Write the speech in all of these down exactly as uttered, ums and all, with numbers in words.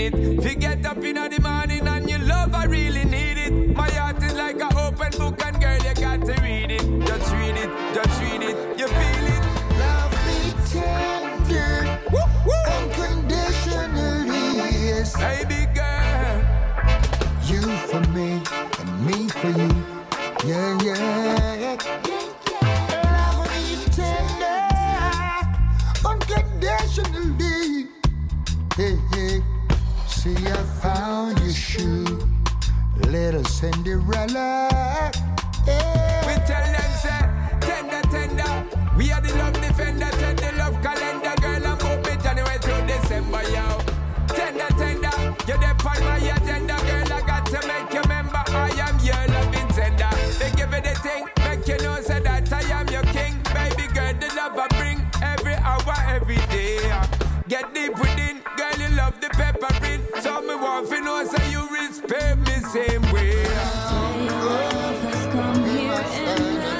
it. If you get up in the morning and you love, I really need it. My heart is like an open book and girl, you got to read it. Just read it, just read it, you feel it. Love me tender, woo, woo. Unconditionally, yes. Baby girl, you for me and me for you, yeah, yeah. Love me tender, unconditionally. Hey, hey, see I found your shoe, little Cinderella. Hey. We tell them say, tender, tender. We are the love defender, tell the love calendar. Girl, I'm open January to December, yo. Tender, tender, you're the part of my agenda. Girl, I got to make you remember I am your loving tender. They give it the thing, make you know say that I am your king. Baby girl, the love I bring every hour, every day. Get deep within, girl, you love the peppering. So me want to know say you respect me same way. Love has come here and now.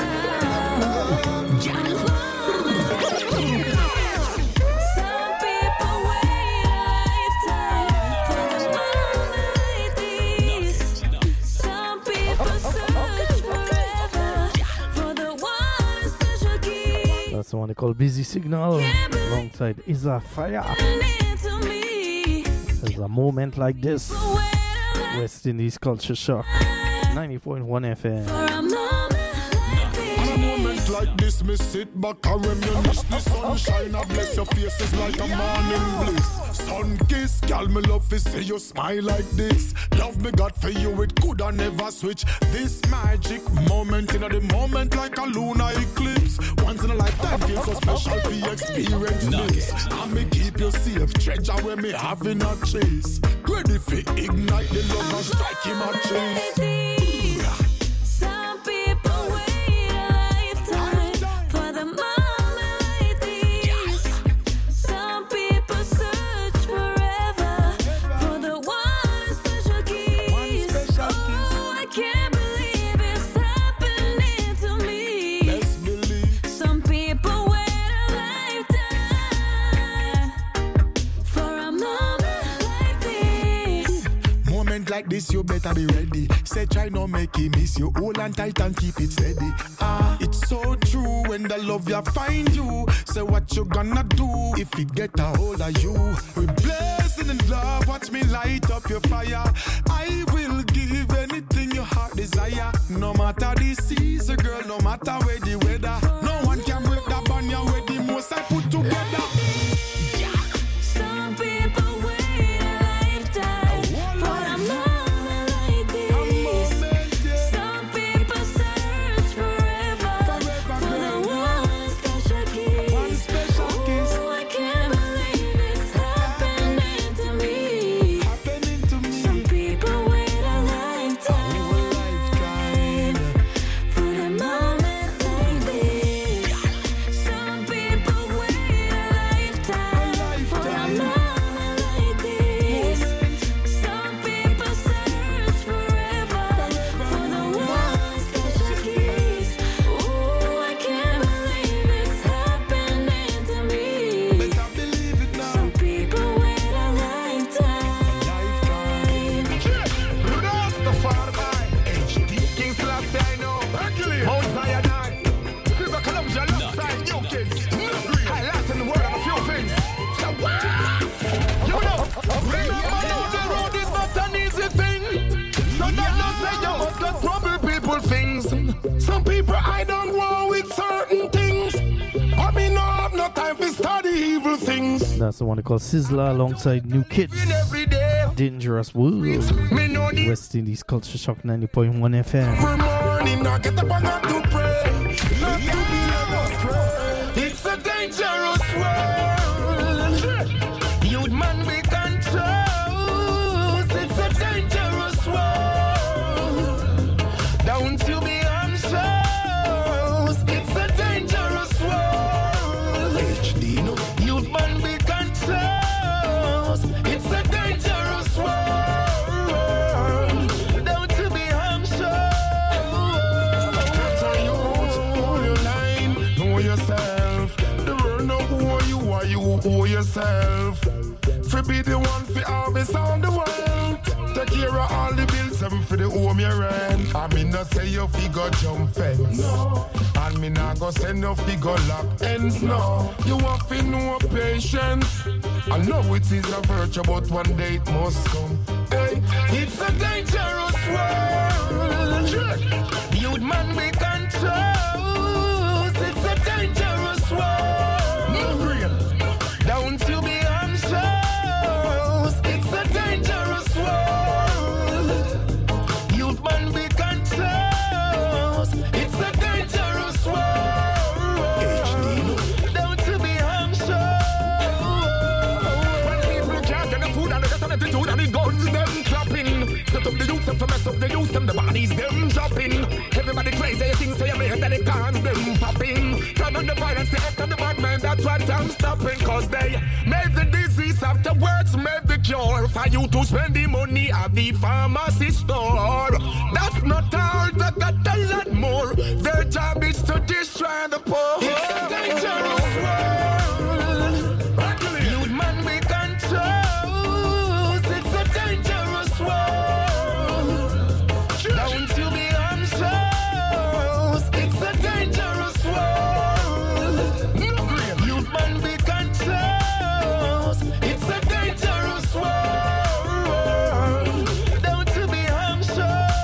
Some people wait a lifetime for the moment like this. Some people search forever for the one special key. That's the one they call Busy Signal alongside Isa Fire. There's a moment like this. West Indies Culture Shock. ninety point one F M. Like this, me sit back and reminisce. The sunshine, I bless your faces like a morning bliss. Sun kiss, girl, me love to see you smile like this. Love me God for you, it could I never switch. This magic moment, in the moment like a lunar eclipse. Once in a lifetime feels so special for you experience this. And me keep you safe, treasure where me having a chase. Ready for ignite the love and strike him a chase. Like this, you better be ready. Say try not make it miss you. Hold on tight and keep it steady. Ah, it's so true when the love you find you. Say what you gonna do if it get a hold of you. We blessing in love, watch me light up your fire. I will give anything your heart desire. No matter the season, girl, no matter where the weather. No one can break that bond you with the most I put together. Some people wait a lifetime for a moment like this. Some people search forever for the one special kiss. Oh, I can't believe it's happening to me. Some people wait a lifetime for the moment like this. Some people wait a lifetime for a moment like this. Some people search forever for the one special kiss. Oh, I can't believe it's happening to me. Some people wait a lifetime. Some people I don't want with certain things. But me no have no time to study evil things. That's the one they call Sizzler alongside New Kids. Dangerous World. West Indies Culture Shock ninety point one F M. Every morning I get up and got to pray. Not to be astray. It's a dangerous world. Youth man be confused. It's a dangerous world. Don't you be anxious. It's a dangerous world. H D no. Youth man be confused. It's a dangerous world. Don't you be anxious. What are you? Hold your line. Know yourself. The world know who you are. You owe yourself. For be the one for harvest on the world. Take care of all the bills and for the home you rent. I mean not say you figure jump fence. No. And me not go say no figure lock ends. No. You have to know patience. I know it is a virtue, but one day it must come. Hey, it's a dangerous world. You'd man we controls. It's a dangerous world. No real. Don't you be anxious. It's a dangerous world. You'd man we controls. It's a dangerous world. Don't you be anxious. When people can't get the food and they get on attitude and the guns them clapping. Set up the youth and for mess up the youth them the bodies them dropping. Everybody crazy, you think so you make that they can't them popping. Turn on the violence, the act of the bad man, that's what I'm stopping. Cause they made the disease afterwards, made the cure. For you to spend the money at the pharmacy store. That's not all, they got a lot more. Their job is to destroy the poor. It's a dangerous world. You'd man we controls. It's a dangerous world. Don't you be anxious. It's a dangerous world. You'd man we controls. It's a dangerous world. Don't you be anxious.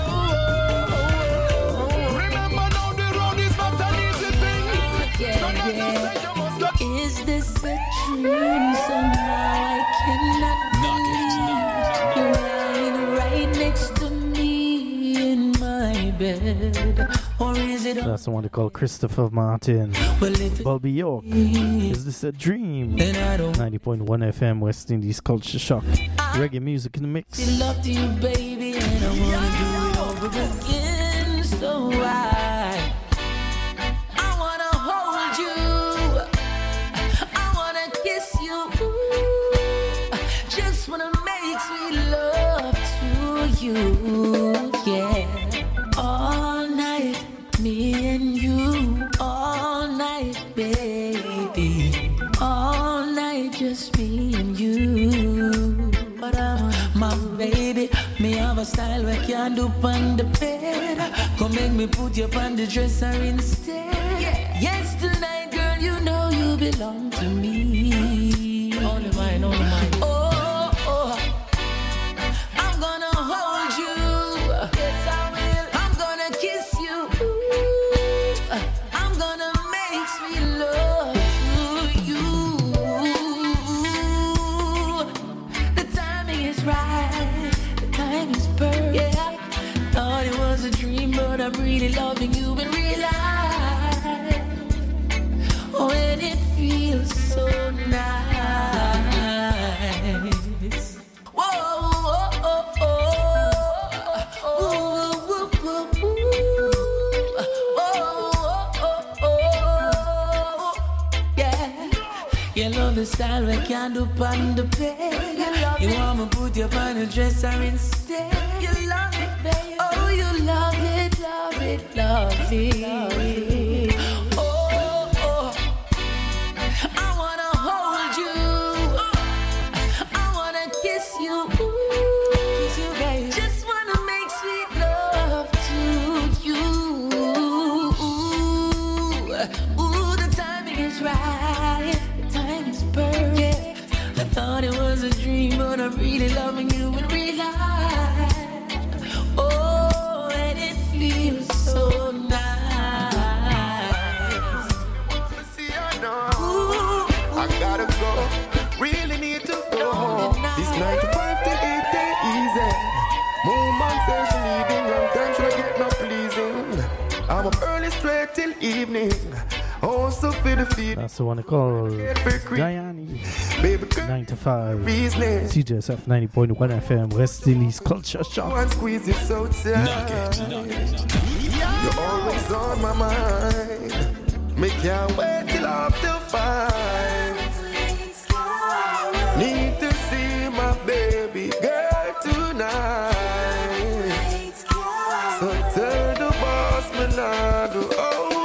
Remember now the road is not an easy thing. Yeah, So now you yeah. say you must go. Is this a dream? Somehow I cannot believe you're lying right next to me in my bed. Or is it That's the one they call Christopher Martin. well if it Bobby York. Is this a dream? then I don't ninety point one F M West Indies Culture Shock. Reggae music in the mix. feel love to you, baby, and I wanna do it over again. So I I wanna hold you. I wanna kiss you. Just wanna make sweet love to you. Yeah. All night, me and you. All night, baby. All night, just me and you. But I'm my baby. Me have a style we can't do on the bed. Come make me put you on the dresser instead. Yes, tonight, girl, you know you belong to me. Only mine, only mine. Oh, oh. I'm gonna hold you. Yes, I will. I'm gonna kiss you. I'm gonna make sweet love to you. The timing is right. The time is perfect. Yeah. Thought it was a dream, but I'm really loving you in real life. Oh, and it feels so nice. Whoa, whoa, whoa, whoa. Ooh, ooh, ooh, ooh. Oh, oh, oh, oh. Yeah. You love the style we can't do on the bed. You want me put you on the dresser instead. You love it, baby. Oh, you love it, love it, love it. Oh, oh. I wanna hold you. I wanna kiss you. Kiss you, baby. Just wanna make sweet love to you. Ooh, the timing is right. The time is perfect. I thought it was a dream, but I'm really loving you in real life. Oh, and it feels so nice. See, I know I gotta go. Really need to go. This nine to five till eight day easy. Woman says she leaving, and time should I get no pleasing. I'm up early straight till evening. Also for the feed. That's the one they call Diane. Baby girl, nine to five. reasoning. C J S F ninety point one F M West Indies Culture Shock. One squeeze it so tight. You're always on my mind. Me can't wait till after five. Need to see my baby girl tonight. So tell the boss me not do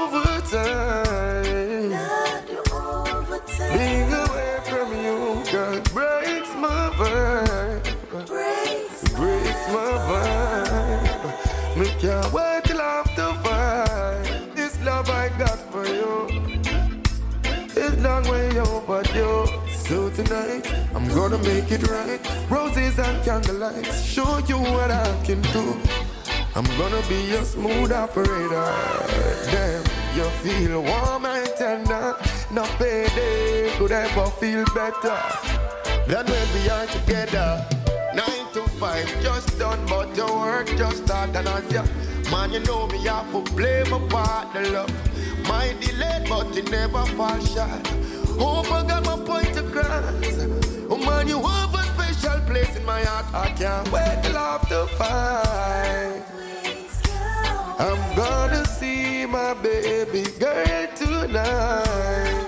overtime. Being away from you, girl, girl breaks my vibe. Breaks my vibe. Me can't wait till after five. This love I got for you is long way overdue. So tonight I'm gonna make it right. Roses and candlelight, show you what I can do. I'm gonna be your smooth operator. Damn, you feel warm and tender. No payday could ever feel better than when we are together. Nine to five, just done, but your work just started as ya. Man, you know me, I have to play my part, the love. My delayed, but it never fall short. Hope I got my point across. Oh man, you have a special place in my heart. I can't wait till after five. I'm gonna see my baby girl tonight.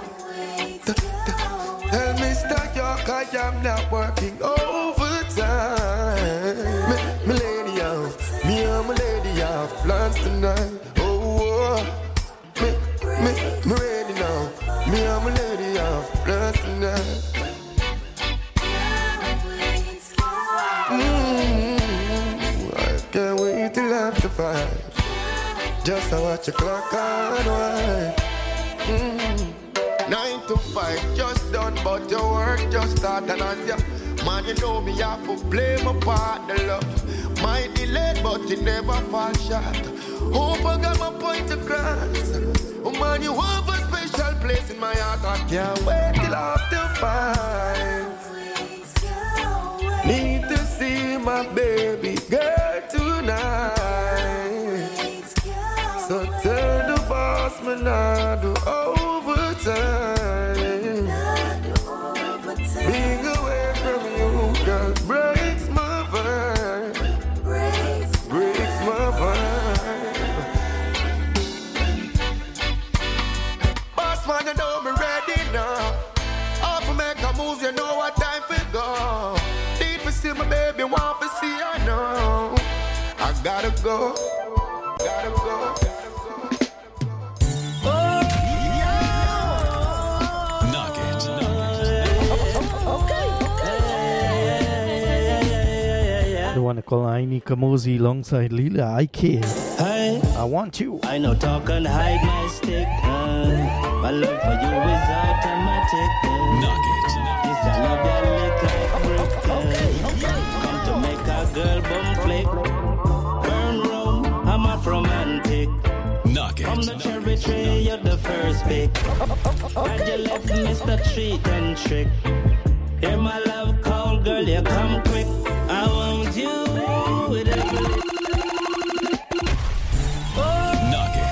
Tell Mister York I am not working overtime. Me, me lady out, me and my lady have plans tonight. Oh, oh. me, me, me ready now. Me and my lady have plans tonight. Mm-hmm. I can't wait till after five. Just to watch the clock on wine. Mm. Nine to five, just done, but your work just started as ya. Man, you know me, I have to play my part, the love. My delayed, but it never fall short. Hope I got my point across. Oh man, you have a special place in my heart. I can't wait till after five. Need to see my baby girl tonight. So tell the boss man I do overtime. Being away from you, girl, breaks my vibe. Breaks my vibe. Boss man, you know me ready now. Off to make a move, you know what time for go. Need to see my baby, want to see her now. I gotta go, gotta go. The one called Aini Kamosi alongside Lila I K. Hey, I want you. I know talk and hide my stick. Uh, my love for you is automatic. Uh, Knock it. this I love that lick like brick. Uh, come to make a girl bum flick. Burn room, I'm a romantic. Knock it. From the cherry tree, you're the first pick. And you left Mister Treat and Trick. Hear my love call, girl, you come quick. I want you with every Knock it.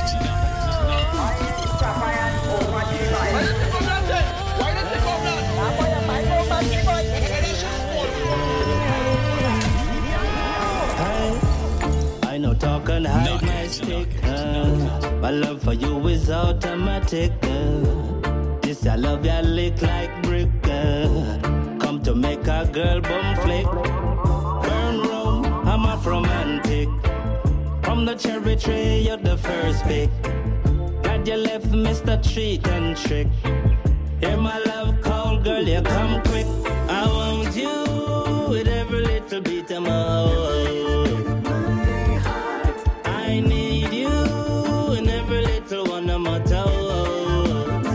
I know talk and hide Knock my it, stick. knock it, Uh, my love for you is automatic. Uh, this I love ya lick like brick. Uh, come to make a girl bum flick. Burn room, I'm a romantic. From the cherry tree, you're the first pick. Glad you left Mister Treat and Trick. Hear my love call, girl, you come quick. I want you with every little beat of my heart. I need you in every little one of my toes.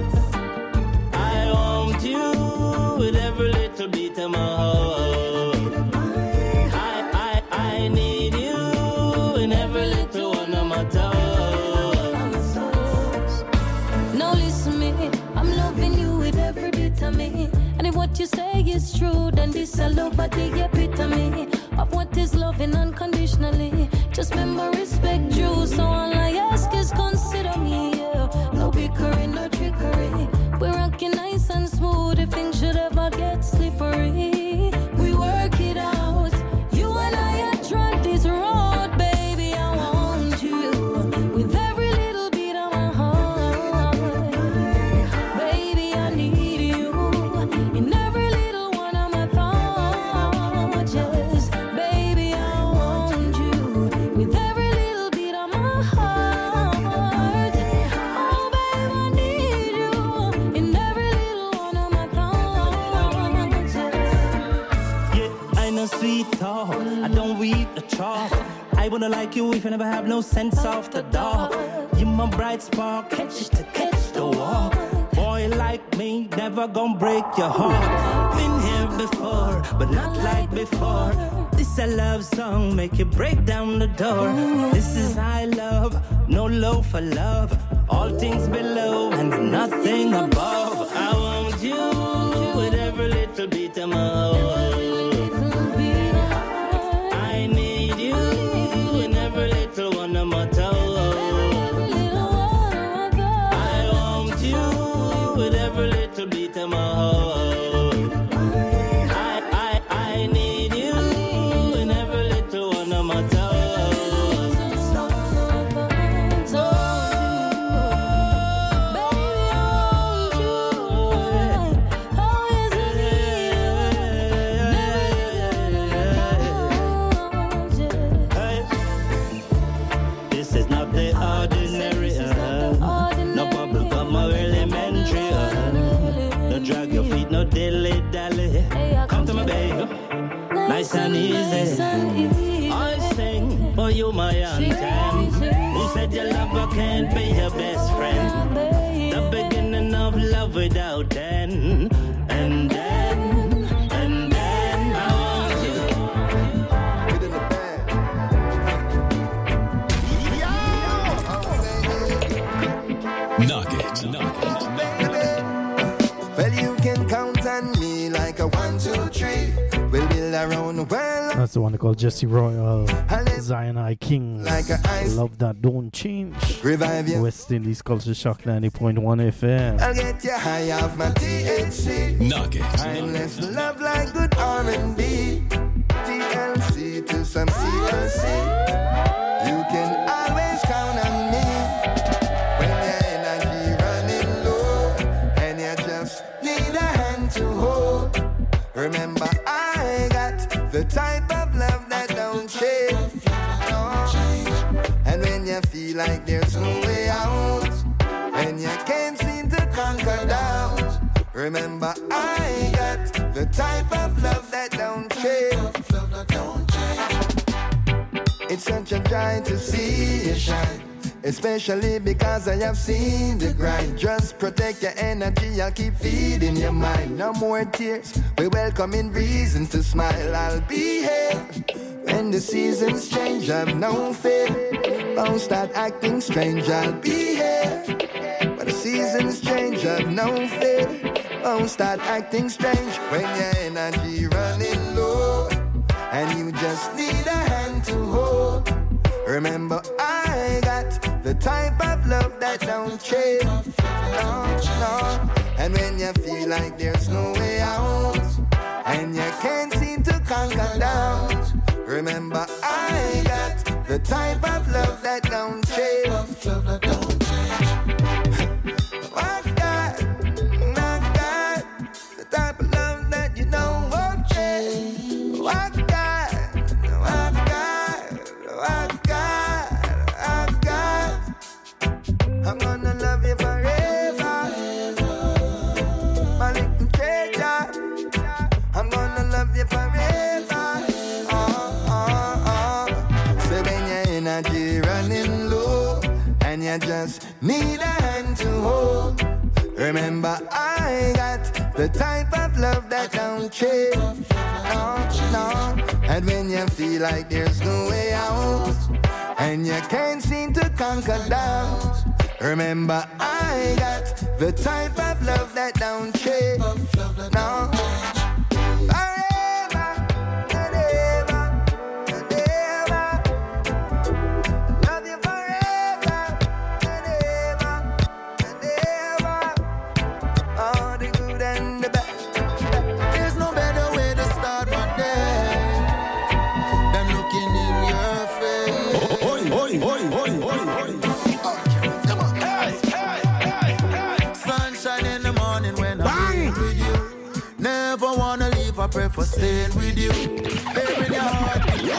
I want you with every little beat of my heart. I, I, I need you in every little one of my toes. Now listen me, I'm loving you with every bit of me. And if what you say is true, then this a love at the epitome of what is loving unconditionally. Just remember respect you, so all I ask is consider me, yeah. No bickering, no trickery. We're rocking nice and smooth if things should ever get slippery. We work it out, you and I have trod this road, baby. I want you with every little beat of my heart. Baby, I need you in every little one of my thoughts. Yes, baby, I want you with every little beat of my heart. Oh, baby, I need you in every little one of my thoughts. sweet talk. I don't read the chalk. I wanna like you if you never have no sense of the dark. You my bright spark, catch to catch the walk. Boy like me, never gonna break your heart. Been here before, but not like before. This a love song, make you break down the door. This is high love, no low for love. All things below and nothing above. I want you with every little beat of my heart. I need you in every little one of my toes. I want you with every little beat of my heart. I, I, I need you in every little one of my toes. This is not the ordinary, uh, no bubble gum or elementary, uh, no drag your feet, no dilly dally. Come to my baby, nice and easy. I sing for you, my anthem. Who said your lover can't be your best friend? The beginning of love without end, and then, and then I want you. Within the band. Knock it. Knock it. Well, you can count on me like a one, two, three. We'll build around the world. That's the one they call Jesse Royal, Zion I Kings. Like a ice. Love that don't change. Revive you. West Indies Culture Shock ninety point one F M. I'll get you high off my T H C. Knock it. Timeless love like good R and B. T L C to some C L C. You can always count on me when your energy running low and you just need a hand to hold. Remember, I got the type of love that don't change. No. And when you feel like there's no way out and you can't seem to conquer doubt, remember, I got the type of love that don't change. It's such a joy to see you shine, especially because I have seen the grind. Just protect your energy, I'll keep feeding your mind. No more tears, we welcoming reasons to smile. I'll be here when the seasons change, I've no fear. Won't start acting strange, I'll be here when the seasons change, I've no fear. Won't start acting strange when your energy running low and you just need a hand to hold. Remember, I got the type of love that don't change. No, no. And when you feel like there's no way out and you can't seem to conquer doubt, remember, I got the type of love that don't change. I've got, I've got the type of love that you know won't change. I've got, I've got, I've got, I've got. I'm gonna love you forever, my little treasure. I'm gonna love you forever. Oh, oh, oh. So when your energy running low and you just need a hand to hold, remember I got the type of love that don't change. No, no. And when you feel like there's no way out and you can't seem to conquer doubt, remember I got the type of love that don't change. No. Forever, forever, forever. Love you forever, forever, forever. All the good and the bad. There's no better way to start my day than looking in your face. Oi, oi, oi, oi, oi, oi. Come on, hey, hey, hey, hey. Sunshine in the morning when I'm with you. Never wanna leave, I prefer staying with you. Baby, your heart.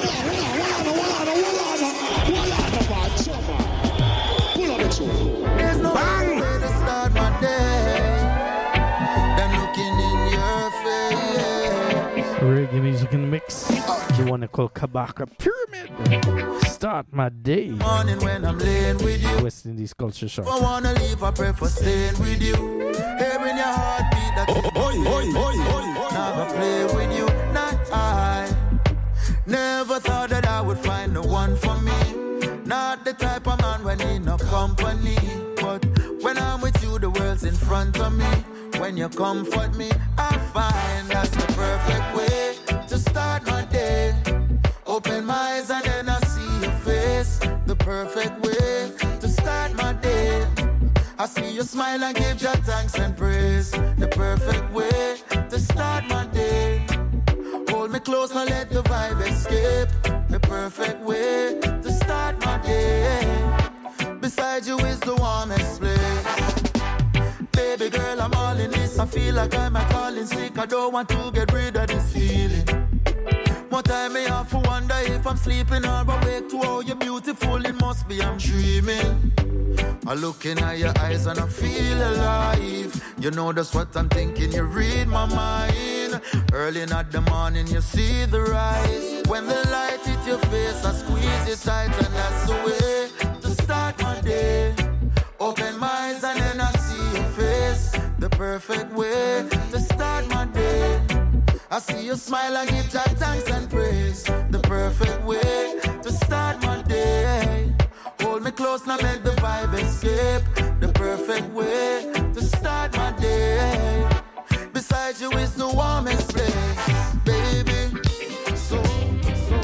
There's no better way to start my day than looking in your face. Reggae music in the mix. The one they call Kabaka Pyramid. Start my day. Morning when I'm laying with you. West Indies Culture Shock. I wanna leave, I pray for staying with you. Hearing your heartbeat, that is Oi, oi, oi, oi. never play with you, not I. Never thought that I would find the one for me. Not the type of man when in no company. But when I'm with you, the world's in front of me. When you comfort me, I find that's the perfect way to start my day. Open my eyes and then I see your face. The perfect way to start my day. I see you smile and give your thanks and praise. The perfect way to start my day. Hold me close, now let the vibe escape. The perfect way to start my day. Beside you is the warmest place. Baby girl, I'm all in this. I feel like I'm a calling sick. I don't want to get rid of this feeling. More time me have to wonder if I'm sleeping or awake. To how you're beautiful, it must be I'm dreaming. I look in at your eyes and I feel alive. You know that's what I'm thinking, you read my mind. Early in the morning you see the rise. When the light hit your face I squeeze it tight. And that's the way to start my day. Open my eyes and then I see your face. The perfect way to start my day. I see you smile and give your thanks and praise. The perfect way to start my day. Hold me close now, make the vibe escape. The perfect way to start my day. Beside you is the warmest place, baby. So, so.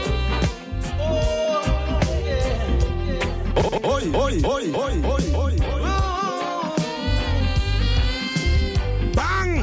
Oh, yeah, yeah. Oi, oi, oi, oi, oi, oi. Bang!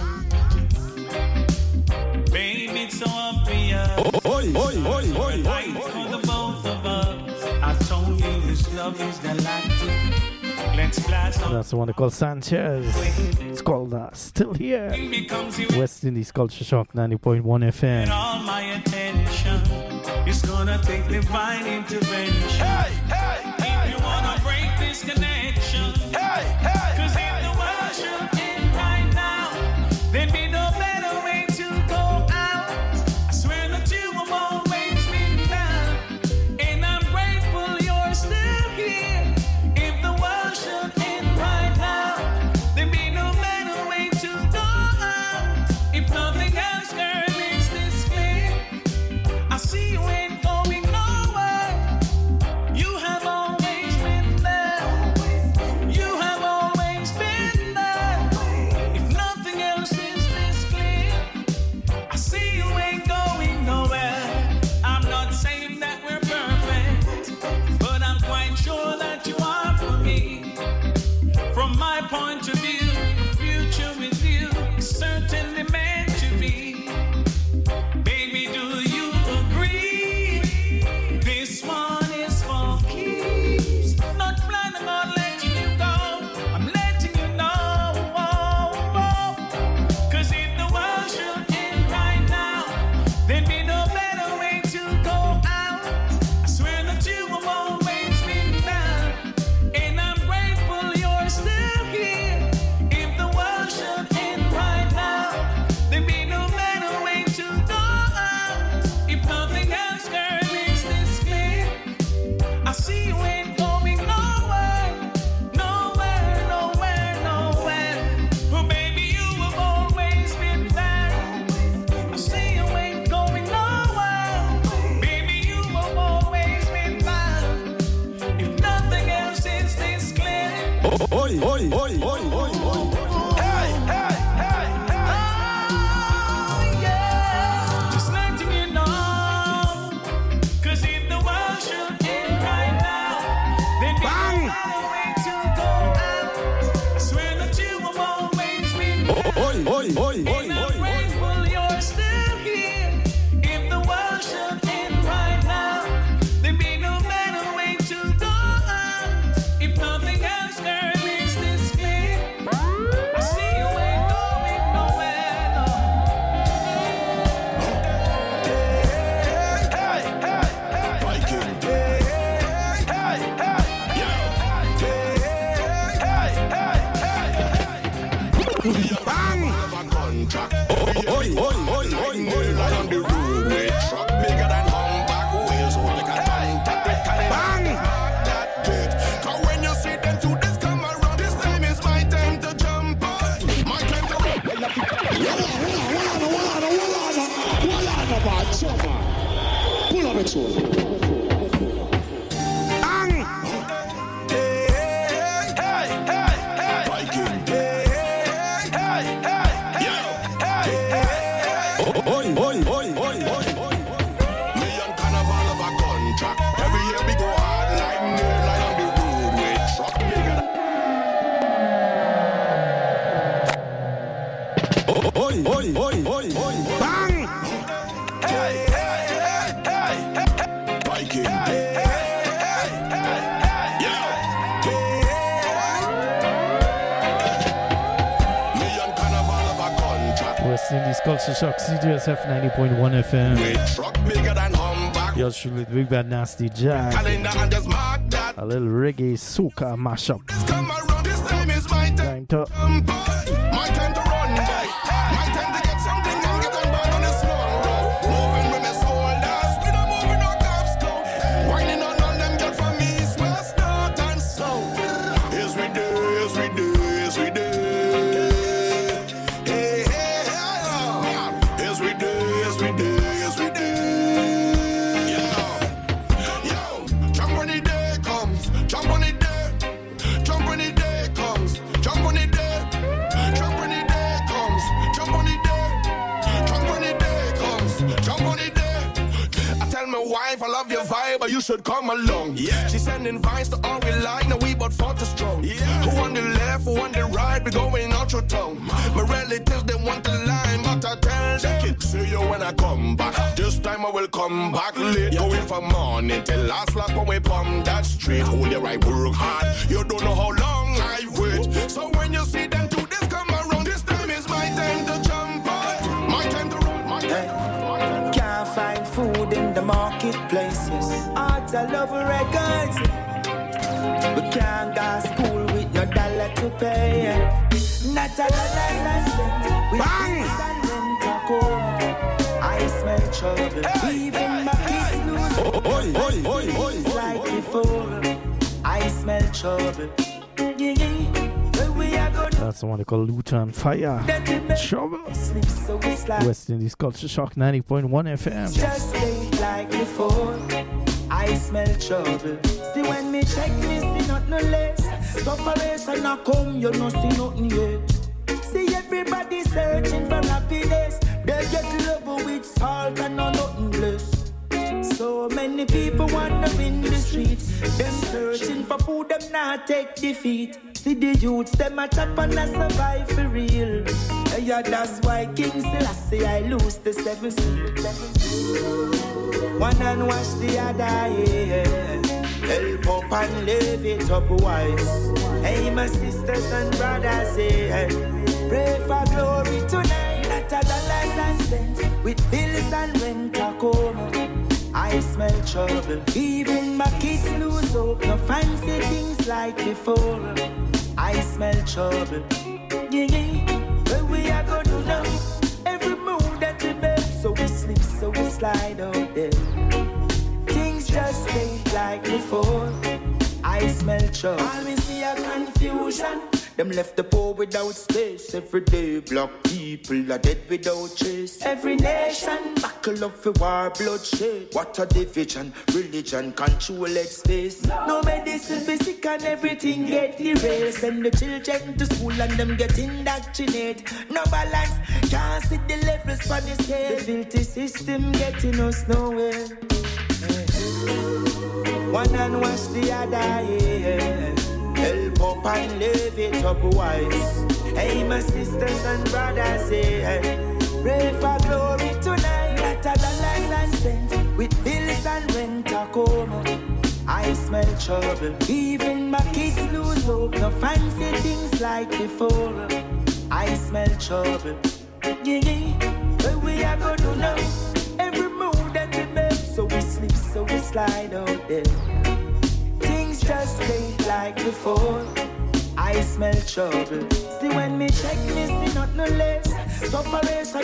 Baby, it's so obvious. Oi, oi, oi, oi, Right oi. for the both of us. I told you this love is delightful. Let's blast on. That's the one they call Sanchez. It's called uh, Still Here. Becomes you West Indies Culture Shock ninety point one F M. and all my attention. It's gonna take divine intervention. Hey, hey, If you wanna break this connection, hey, hey. cause if the world should end right now, there'd be no better way to go out. I swear that you have always been down, and I'm grateful you're still here. If the world should end right now, there'd be no better way to go out. If nothing else, girl, is this clear. I see you ain't going nowhere. You have always been there. Pull up it on. Indies Culture Shock, C J S F ninety point one F M. You're truly the Big Bad Nasty Jack. A little reggae soca mashup. Time to My time to run by. My time to get something and get on back on the slow road. Moving with my soldiers, we don't moving no cops go. Whining on all them girl from east, west, north and south. Yes we do, yes we do, yes we do. Hey, hey, hey, yes we do, yes we do, yes we do. Yo, yo, jump when the day comes, jump when the day, jump when the day comes, jump when the day. Wife, I love your vibe, but you should come along. Yeah. She's sending vines to all we like, now we but fought to strong. Yeah. Who on the left, who on the right, we going out your tongue. My relatives, they want the line, but I tell them, see you when I come back. This time I will come back late, going from morning till last lap when we pump that street. Hold your right, work hard, you don't know how long I wait. So when you see them do this, come around, this time is my time to jump out. My time to run, my time to run. Can't find food in the marketplaces. Art I love records. We can't go to school with no dollar to pay. Not a dollar and cent. We bills and rent a home. I smell trouble. Hey, even hey, my kids hey. lose. Oh, oi, oi, oi, oi, oi, like oi, before. I smell trouble. Yeah, yeah. That's the one they call Luton Fire. Trouble. West Indies Culture Shock ninety point one F M. Just ain't like before. I smell trouble. See when me check me see not no less. Separation a come, you no see nothing yet. See everybody searching for happiness. They get love with salt and no nothing blessed. So many people wandering the streets. Them searching for food, them not take defeat. See the youths, them a chop and a survive for real. Yeah, that's why King Selassie I lose the seven seals. One and wash the other, yeah. Help up and live it up wise. Hey, my sisters and brothers, yeah. Pray for glory tonight. Not a dollars and cents. With bills and rent a home. I smell trouble. Even my kids lose hope. No fancy things like before. I smell trouble. Yeah, yeah. Where we are gonna do now? Every move that we make, so we slip, so we slide out there. Things just ain't like before. I smell trouble. All we see a confusion. Them left the poor without space. Every day black people are dead without trace. Every nation buckle up for war, bloodshed. What a division, religion control its space. No medicine be sick and everything get erased. Send the children to school and them get indoctrinated. No balance, can't see the levels for the scale. The filthy system getting us nowhere. One and wash the other, yeah. Help up and live it up wise. Hey, my sisters and brothers, yeah. Pray for glory tonight. Not a dollars and cents. With bills and rent a home. I smell trouble. Even my kids lose hope. No fancy things like before. I smell trouble. Yeah, yeah. Where we are gonna do now? Every move that we make, so we slip, so we slide out there. Things just ain't like before. I smell trouble. See when me check me see not no less. Separation